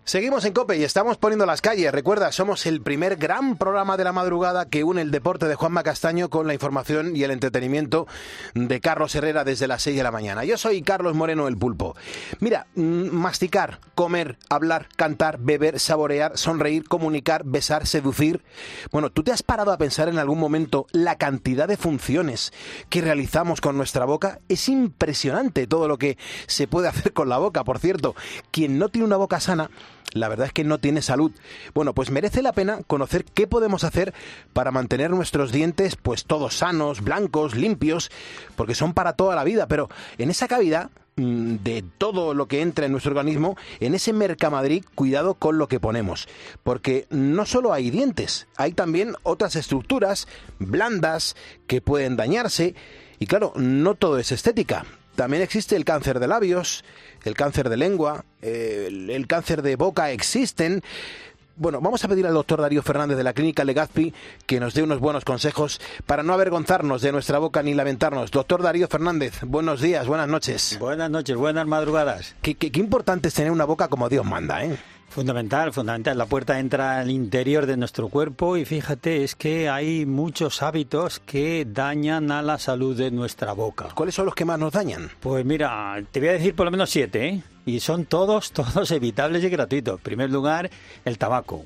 Seguimos en COPE y estamos poniendo las calles. Recuerda, somos el primer gran programa de la madrugada que une el deporte de Juanma Castaño con la información y el entretenimiento de Carlos Herrera desde las 6 de la mañana. Yo soy Carlos Moreno, el Pulpo. Mira, masticar, comer, hablar, cantar, beber, saborear, sonreír, comunicar, besar, seducir. Bueno, ¿tú te has parado a pensar en algún momento la cantidad de funciones que realizamos con nuestra boca? Es impresionante todo lo que se puede hacer con la boca. Por cierto, quien no tiene una boca sana, la verdad es que no tiene salud. Bueno, pues merece la pena conocer qué podemos hacer para mantener nuestros dientes pues todos sanos, blancos, limpios, porque son para toda la vida. Pero en esa cavidad de todo lo que entra en nuestro organismo, en ese mercamadrid, cuidado con lo que ponemos, porque no solo hay dientes, hay también otras estructuras blandas que pueden dañarse y claro, no todo es estética. También existe el cáncer de labios, el cáncer de lengua, el cáncer de boca existen. Bueno, vamos a pedir al doctor Darío Fernández de la Clínica Legazpi que nos dé unos buenos consejos para no avergonzarnos de nuestra boca ni lamentarnos. Doctor Darío Fernández, buenos días, buenas noches. Buenas noches, buenas madrugadas. Qué importante es tener una boca como Dios manda, ¿eh? Fundamental. La puerta entra al interior de nuestro cuerpo y fíjate, es que hay muchos hábitos que dañan a la salud de nuestra boca. ¿Cuáles son los que más nos dañan? Pues mira, te voy a decir por lo menos 7, ¿eh? Y son todos evitables y gratuitos. En primer lugar, el tabaco,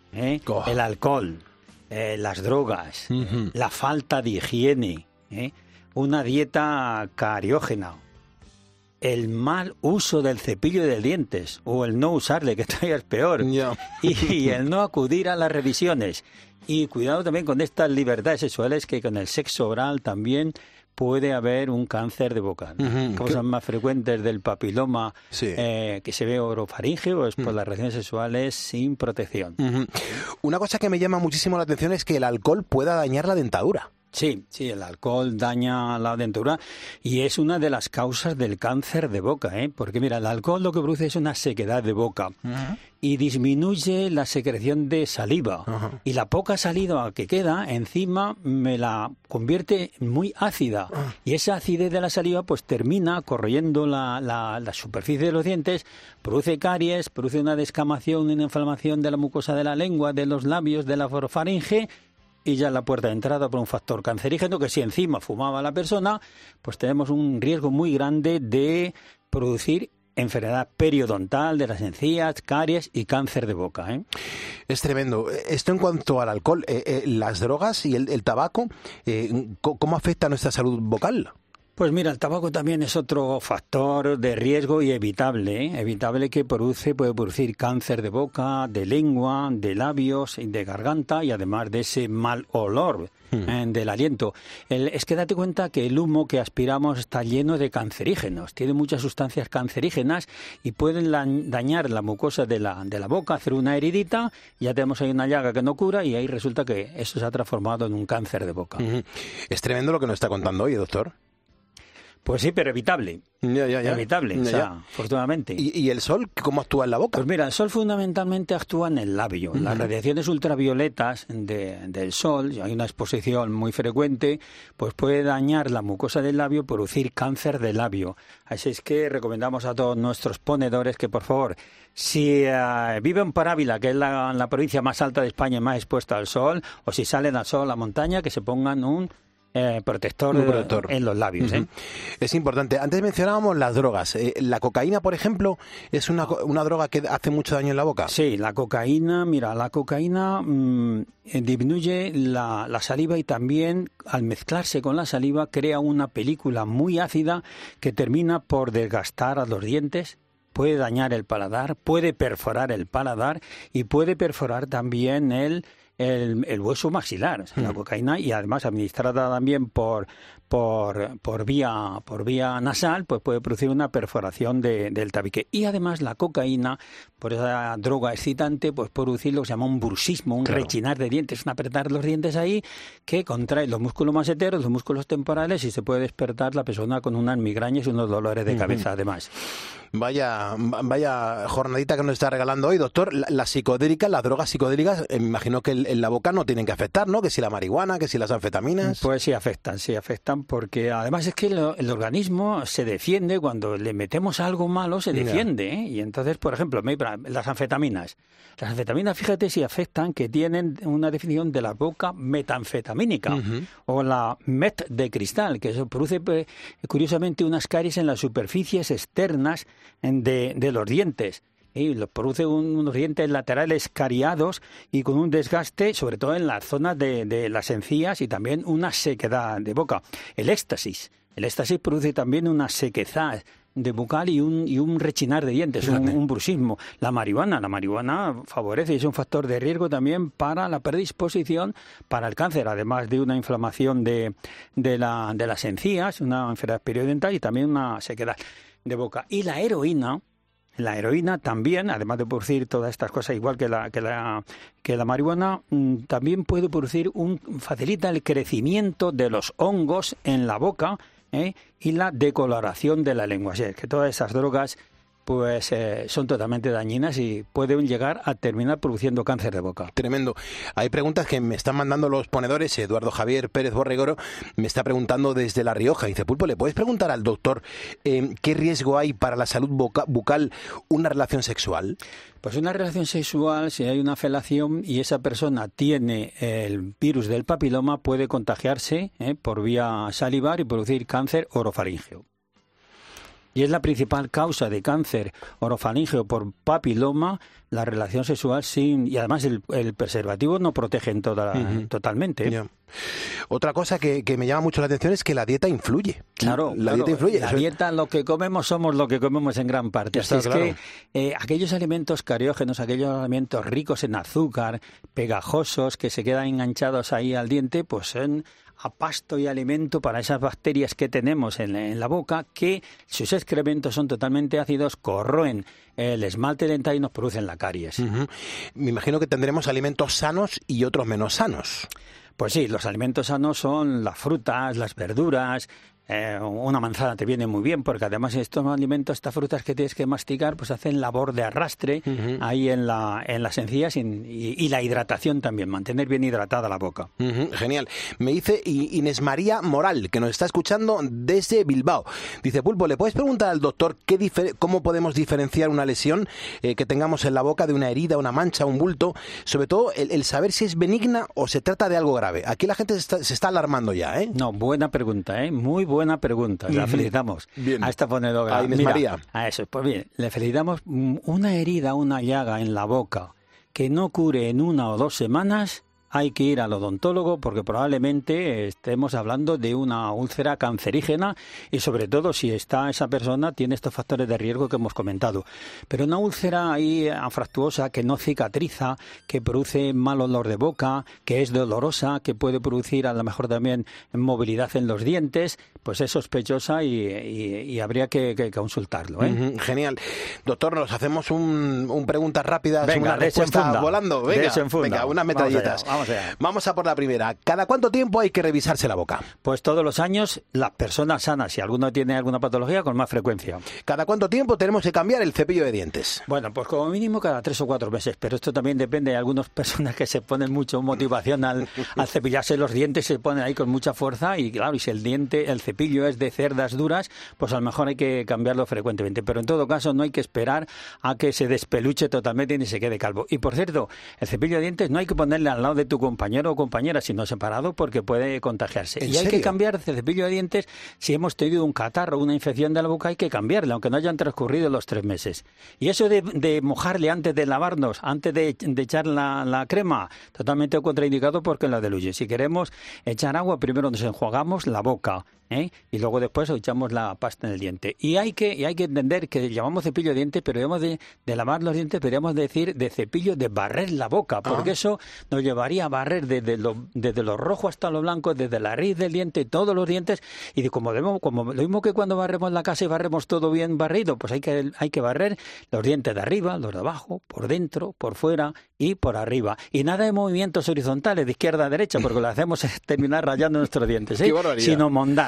el alcohol, las drogas, la falta de higiene, una dieta cariógena, el mal uso del cepillo de dientes o el no usarle, que todavía es peor, y el no acudir a las revisiones. Y cuidado también con estas libertades sexuales, que con el sexo oral también puede haber un cáncer de boca. Causas más frecuentes del papiloma que se ve orofaríngeo es por las relaciones sexuales sin protección. Una cosa que me llama muchísimo la atención es que el alcohol pueda dañar la dentadura. Sí, el alcohol daña la dentadura y es una de las causas del cáncer de boca, porque mira, el alcohol lo que produce es una sequedad de boca y disminuye la secreción de saliva y la poca saliva que queda encima me la convierte muy ácida y esa acidez de la saliva pues termina corroyendo la superficie de los dientes, produce caries, produce una descamación, una inflamación de la mucosa de la lengua, de los labios, de la orofaringe. Y ya en la puerta de entrada por un factor cancerígeno que si encima fumaba la persona, pues tenemos un riesgo muy grande de producir enfermedad periodontal de las encías, caries y cáncer de boca. Es tremendo. Esto en cuanto al alcohol, las drogas y el tabaco, ¿cómo afecta a nuestra salud vocal? Pues mira, el tabaco también es otro factor de riesgo y evitable, evitable que puede producir cáncer de boca, de lengua, de labios, de garganta y además de ese mal olor del aliento. Es que date cuenta que el humo que aspiramos está lleno de cancerígenos, tiene muchas sustancias cancerígenas y pueden dañar la mucosa de la boca, hacer una heridita, ya tenemos ahí una llaga que no cura y ahí resulta que eso se ha transformado en un cáncer de boca. Es tremendo lo que nos está contando hoy, doctor. Pues sí, pero evitable. Evitable, afortunadamente. ¿Y el sol cómo actúa en la boca? Pues mira, el sol fundamentalmente actúa en el labio. Las radiaciones ultravioletas del sol, hay una exposición muy frecuente, pues puede dañar la mucosa del labio, producir cáncer de labio. Así es que recomendamos a todos nuestros ponedores que, por favor, si viven por Ávila, que es la provincia más alta de España y más expuesta al sol, o si salen al sol a la montaña, que se pongan un protector en los labios. Es importante. Antes mencionábamos las drogas. La cocaína, por ejemplo, es una droga que hace mucho daño en la boca. Sí, la cocaína, disminuye la saliva y también al mezclarse con la saliva crea una película muy ácida que termina por desgastar a los dientes. Puede dañar el paladar, puede perforar el paladar y puede perforar también el hueso maxilar, la cocaína, y además administrada también por vía nasal, pues puede producir una perforación del tabique. Y además la cocaína, por esa droga excitante, pues puede producir lo que se llama un bruxismo, un rechinar de dientes, un apretar los dientes ahí que contrae los músculos maseteros, los músculos temporales y se puede despertar la persona con unas migrañas y unos dolores de cabeza además. Vaya jornadita que nos está regalando hoy, doctor. Las psicodélicas, las drogas psicodélicas, me imagino que en la boca no tienen que afectar, ¿no? Que si la marihuana, que si las anfetaminas. Pues sí afectan, porque además es que el organismo se defiende cuando le metemos algo malo, se defiende, ¿eh? Y entonces, por ejemplo, las anfetaminas. Las anfetaminas, fíjate si afectan, que tienen una definición de la boca metanfetamínica, o la met de cristal, que eso produce, curiosamente, unas caries en las superficies externas de los dientes. Y los produce unos dientes laterales cariados y con un desgaste, sobre todo en las zonas de las encías, y también una sequedad de boca. El éxtasis produce también una sequedad de bucal y un rechinar de dientes, un bruxismo. La marihuana favorece y es un factor de riesgo también para la predisposición para el cáncer, además de una inflamación de las encías, una enfermedad periodontal y también una sequedad de boca. Y la heroína también, además de producir todas estas cosas, igual que la marihuana, también puede facilita el crecimiento de los hongos en la boca, y la decoloración de la lengua. Así es que todas esas drogas pues son totalmente dañinas y pueden llegar a terminar produciendo cáncer de boca. Tremendo. Hay preguntas que me están mandando los ponedores. Eduardo Javier Pérez Borregoro me está preguntando desde La Rioja. Dice, Pulpo, ¿le puedes preguntar al doctor qué riesgo hay para la salud bucal una relación sexual? Pues una relación sexual, si hay una felación y esa persona tiene el virus del papiloma, puede contagiarse por vía salivar y producir cáncer orofaríngeo. Y es la principal causa de cáncer orofaríngeo por papiloma, la relación sexual y además el preservativo no protege totalmente. Yeah. Otra cosa que me llama mucho la atención es que la dieta influye. Claro, dieta influye. La dieta, lo que comemos, somos lo que comemos en gran parte. Está claro. Que aquellos alimentos cariógenos, aquellos alimentos ricos en azúcar, pegajosos, que se quedan enganchados ahí al diente, pues son a pasto y alimento para esas bacterias que tenemos en la boca, que sus excrementos son totalmente ácidos, corroen el esmalte dental y nos producen la caries. Me imagino que tendremos alimentos sanos y otros menos sanos. Pues sí, los alimentos sanos son las frutas, las verduras. Una manzana te viene muy bien, porque además estos alimentos, estas frutas que tienes que masticar, pues hacen labor de arrastre ahí en las encías y la hidratación también, mantener bien hidratada la boca. Genial. Me dice Inés María Moral, que nos está escuchando desde Bilbao. Dice, Pulpo, ¿le puedes preguntar al doctor cómo podemos diferenciar una lesión que tengamos en la boca de una herida, una mancha, un bulto? Sobre todo, el saber si es benigna o se trata de algo grave. Aquí la gente se está alarmando ya, ¿eh? No, buena pregunta, muy buena pregunta. La felicitamos bien. A esta ponedora. A Inés María. A eso, pues bien, le felicitamos. Una herida, una llaga en la boca que no cure en 1 o 2 semanas, hay que ir al odontólogo, porque probablemente estemos hablando de una úlcera cancerígena y sobre todo si esa persona tiene estos factores de riesgo que hemos comentado. Pero una úlcera ahí afractuosa que no cicatriza, que produce mal olor de boca, que es dolorosa, que puede producir a lo mejor también movilidad en los dientes, pues es sospechosa y habría que consultarlo. Genial. Doctor, nos hacemos un preguntas rápidas, venga, una respuesta volando. Venga, unas metralletas. Vamos a por la primera. ¿Cada cuánto tiempo hay que revisarse la boca? Pues todos los años, las personas sanas, si alguno tiene alguna patología, con más frecuencia. ¿Cada cuánto tiempo tenemos que cambiar el cepillo de dientes? Bueno, pues como mínimo cada 3 o 4 meses, pero esto también depende de algunas personas que se ponen mucho motivación al cepillarse los dientes, se ponen ahí con mucha fuerza y claro, y si el cepillo es de cerdas duras, pues a lo mejor hay que cambiarlo frecuentemente, pero en todo caso no hay que esperar a que se despeluche totalmente ni se quede calvo. Y por cierto, el cepillo de dientes no hay que ponerle al lado de tu compañero o compañera, sino separado, porque puede contagiarse. ¿En y hay serio? que cambiar el cepillo de dientes si hemos tenido un catarro, una infección de la boca, hay que cambiarle, aunque no hayan transcurrido los 3 meses. Y eso de mojarle antes de lavarnos, antes de echar la crema, totalmente contraindicado porque la diluye. Si queremos echar agua, primero nos enjuagamos la boca, y luego después echamos la pasta en el diente. Y hay que entender que llamamos cepillo de dientes, pero debemos de lavar los dientes, podríamos decir de cepillo de barrer la boca, porque eso nos llevaría a barrer desde lo rojo hasta lo blanco, desde la raíz del diente, todos los dientes, y como lo mismo que cuando barremos la casa y barremos todo bien barrido, pues hay que barrer los dientes de arriba, los de abajo, por dentro, por fuera y por arriba. Y nada de movimientos horizontales de izquierda a derecha, porque lo hacemos es terminar rayando nuestros dientes, sino mondar.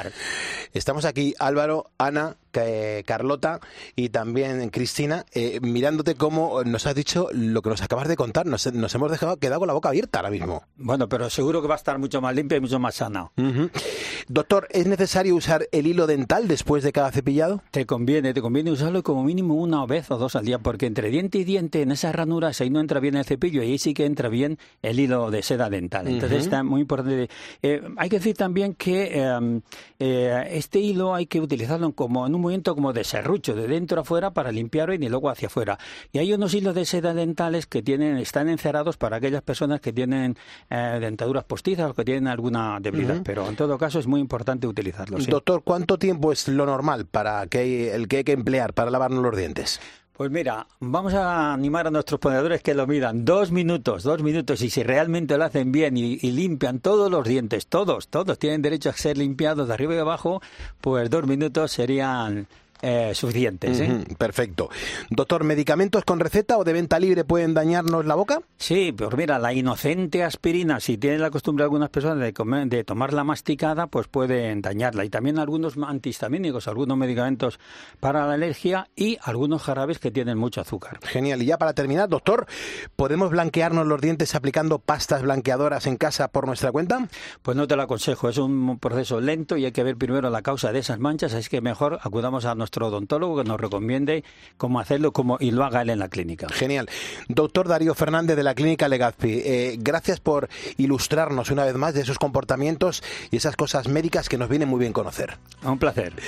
azúcar. Estamos aquí, Álvaro, Ana, Carlota y también Cristina, mirándote cómo nos has dicho lo que nos acabas de contar. Nos hemos quedado con la boca abierta ahora mismo. Bueno, pero seguro que va a estar mucho más limpia y mucho más sana. Doctor, ¿es necesario usar el hilo dental después de cada cepillado? Te conviene usarlo como mínimo una vez o dos al día, porque entre diente y diente, en esas ranuras, ahí no entra bien el cepillo y ahí sí que entra bien el hilo de seda dental. Entonces está muy importante. Hay que decir también que este hilo hay que utilizarlo como en un movimiento como de serrucho, de dentro a afuera para limpiar y luego hacia afuera. Y hay unos hilos de seda dentales que están encerados para aquellas personas que tienen dentaduras postizas o que tienen alguna debilidad, pero en todo caso es muy importante utilizarlos. ¿Sí? Doctor, ¿cuánto tiempo es lo normal para el que hay que emplear para lavarnos los dientes? Pues mira, vamos a animar a nuestros ponedores que lo midan 2 minutos, y si realmente lo hacen bien y limpian todos los dientes, todos tienen derecho a ser limpiados de arriba y de abajo, pues 2 minutos serían suficientes. Perfecto. Doctor, ¿medicamentos con receta o de venta libre pueden dañarnos la boca? Sí, pues mira, la inocente aspirina, si tienen la costumbre algunas personas de tomarla masticada, pues pueden dañarla. Y también algunos antihistamínicos, algunos medicamentos para la alergia y algunos jarabes que tienen mucho azúcar. Genial. Y ya para terminar, doctor, ¿podemos blanquearnos los dientes aplicando pastas blanqueadoras en casa por nuestra cuenta? Pues no te lo aconsejo, es un proceso lento y hay que ver primero la causa de esas manchas, es que mejor acudamos a nuestro odontólogo que nos recomiende cómo hacerlo y lo haga él en la clínica. Genial. Doctor Darío Fernández de la Clínica Legazpi, gracias por ilustrarnos una vez más de esos comportamientos y esas cosas médicas que nos viene muy bien conocer. Un placer.